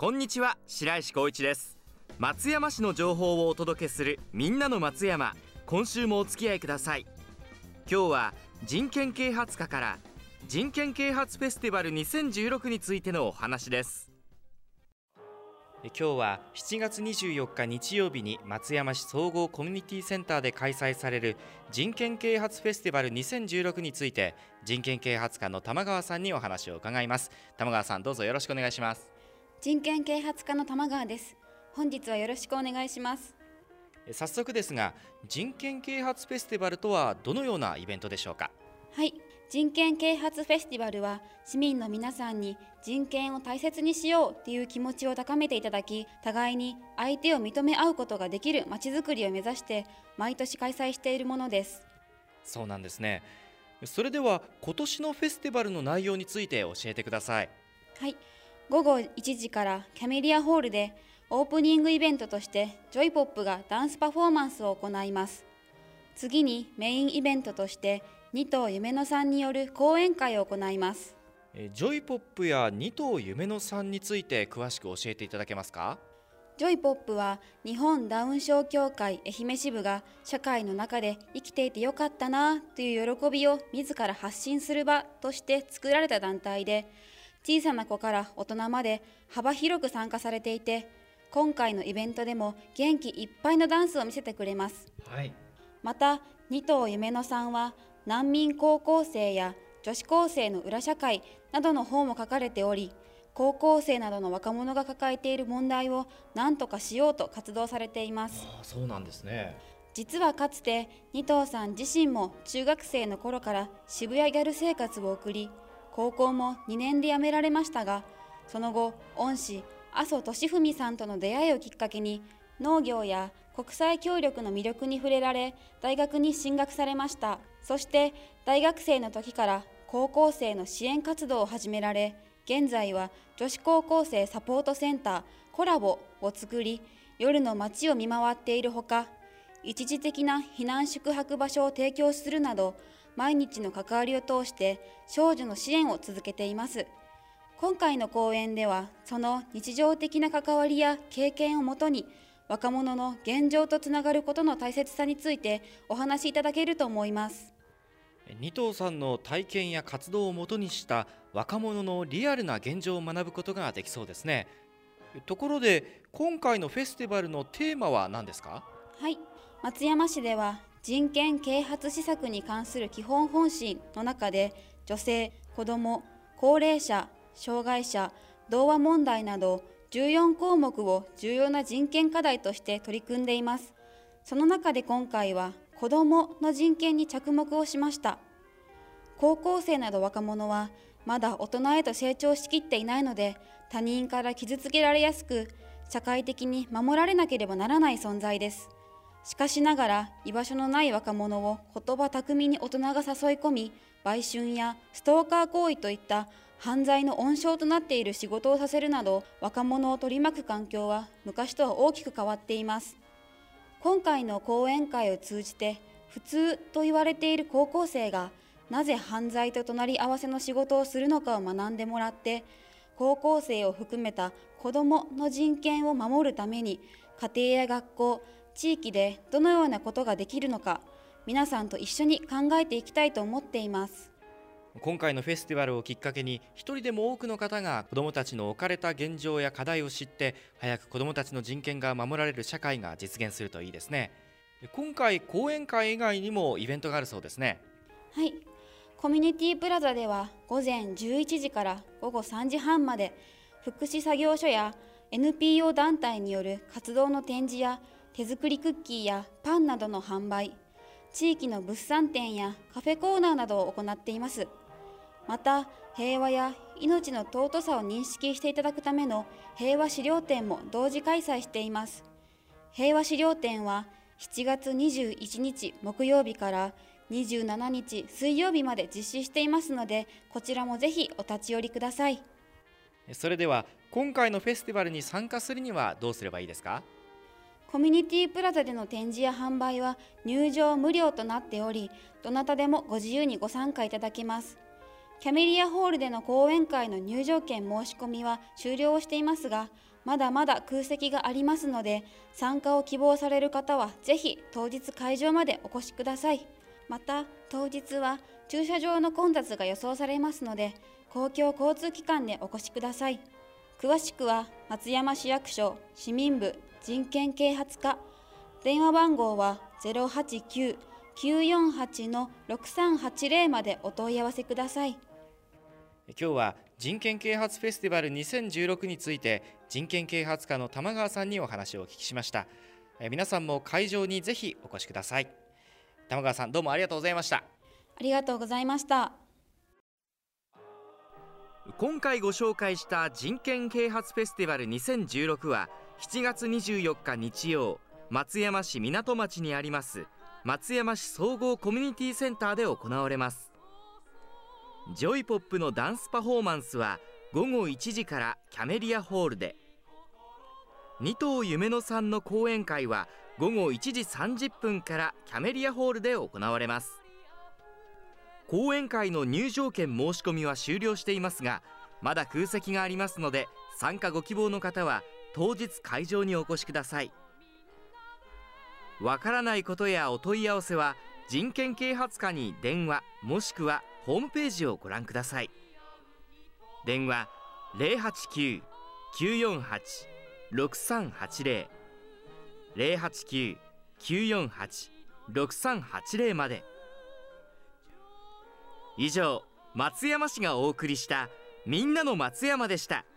こんにちは、白石光一です。松山市の情報をお届けするみんなの松山。今週もお付き合いください。今日は人権啓発課から人権啓発フェスティバル2016についてのお話です。今日は7月24日日曜日に松山市総合コミュニティセンターで開催される人権啓発フェスティバル2016について、人権啓発課の玉川さんにお話を伺います。玉川さん、どうぞよろしくお願いします。 人権啓発課の玉川です。本日はよろしくお願いします。 早速ですが、人権啓発フェスティバルとはどのようなイベントでしょうか？ はい、人権啓発フェスティバルは市民の皆さんに人権を大切にしようという気持ちを高めていただき、互いに相手を認め合うことができるまちづくりを目指して毎年開催しているものです。 そうなんですね。それでは今年のフェスティバルの内容について教えてください。 はい、午後1時からキャメリアホールでオープニングイベントとしてジョイポップがダンスパフォーマンスを行います。次にメインイベントとして二頭夢野さんによる講演会を行います。 ジョイポップや二頭夢野さんについて詳しく教えていただけますか？ ジョイポップは日本ダウン症協会愛媛支部が社会の中で生きていてよかったなという喜びを自ら発信する場として作られた団体で、小さな子から大人まで幅広く参加されていて、今回のイベントでも元気いっぱいのダンスを見せてくれます。 はい、 また二頭夢野さんは難民高校生や女子高生の裏社会などの本も書かれており、高校生などの若者が抱えている問題を何とかしようと活動されています。 そうなんですね。 実はかつて二頭さん自身も中学生の頃から渋谷ギャル生活を送り、高校も2年で辞められましたが、その後恩師麻生俊文さんとの出会いをきっかけに農業や国際協力の魅力に触れられ、大学に進学されました。そして大学生の時から高校生の支援活動を始められ、現在は女子高校生サポートセンターコラボを作り、夜の街を見回っているほか、一時的な避難宿泊場所を提供するなど、毎日の関わりを通して少女の支援を続けています。今回の講演では、その日常的な関わりや経験をもとに、若者の現状とつながることの大切さについてお話しいただけると思います。 二頭さんの体験や活動をもとにした若者のリアルな現状を学ぶことができそうですね。ところで、今回のフェスティバルのテーマは何ですか？ はい、松山市では人権啓発施策に関する基本方針の中で、女性、子ども、高齢者、障害者、童話問題など14項目を重要な人権課題として取り組んでいます。その中で今回は子どもの人権に着目をしました。高校生など若者はまだ大人へと成長しきっていないので、他人から傷つけられやすく、社会的に守られなければならない存在です。しかしながら居場所のない若者を言葉巧みに大人が誘い込み、売春やストーカー行為といった犯罪の温床となっている仕事をさせるなど、若者を取り巻く環境は昔とは大きく変わっています。今回の講演会を通じて、普通と言われている高校生がなぜ犯罪と隣り合わせの仕事をするのかを学んでもらって、高校生を含めた子どもの人権を守るために、家庭や学校、地域でどのようなことができるのか、皆さんと一緒に考えていきたいと思っています。 今回のフェスティバルをきっかけに、一人でも多くの方が子どもたちの置かれた現状や課題を知って、早く子どもたちの人権が守られる社会が実現するといいですね。今回講演会以外にもイベントがあるそうですね。 はい、コミュニティプラザでは午前11時から午後3時半まで、福祉作業所や NPO 団体による活動の展示や手作りクッキーやパンなどの販売、地域の物産展やカフェコーナーなどを行っています。また、平和や命の尊さを認識していただくための平和資料展も同時開催しています。平和資料展は7月21日木曜日から27日水曜日まで実施していますので、こちらもぜひお立ち寄りください。 それでは今回のフェスティバルに参加するにはどうすればいいですか？ コミュニティプラザでの展示や販売は入場無料となっており、どなたでもご自由にご参加いただけます。キャメリアホールでの講演会の入場券申し込みは終了をしていますが、 まだまだ空席がありますので、参加を希望される方はぜひ当日会場までお越しください。また当日は駐車場の混雑が予想されますので、公共交通機関でお越しください。詳しくは松山市役所市民部人権啓発課、電話番号は 089-948-6380 までお問い合わせください。 今日は人権啓発フェスティバル2016について人権啓発課の玉川さんにお話をお聞きしました。皆さんも会場にぜひお越しください。玉川さん、どうもありがとうございました。 ありがとうございました。 今回ご紹介した人権啓発フェスティバル2016は7月24日日曜、松山市港町にあります松山市総合コミュニティセンターで行われます。ジョイポップのダンスパフォーマンスは午後1時からキャメリアホールで、二藤夢乃さんの講演会は午後1時30分からキャメリアホールで行われます。講演会の入場券申し込みは終了していますが、まだ空席がありますので、参加ご希望の方は当日会場にお越しください。わからないことやお問い合わせは人権啓発課に電話もしくはホームページをご覧ください。電話 089-948-6380 089-948-6380 まで。以上、松山市がお送りしたみんなの松山でした。